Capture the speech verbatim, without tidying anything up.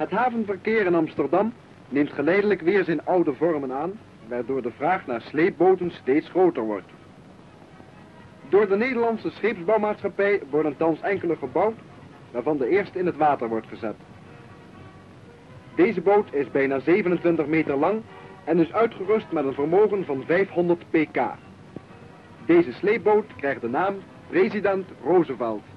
Het havenverkeer in Amsterdam neemt geleidelijk weer zijn oude vormen aan, waardoor de vraag naar sleepboten steeds groter wordt. Door de Nederlandse scheepsbouwmaatschappij worden thans enkele gebouwd, waarvan de eerste in het water wordt gezet. Deze boot is bijna zevenentwintig meter lang en is uitgerust met een vermogen van vijfhonderd pk. Deze sleepboot krijgt de naam President Roosevelt.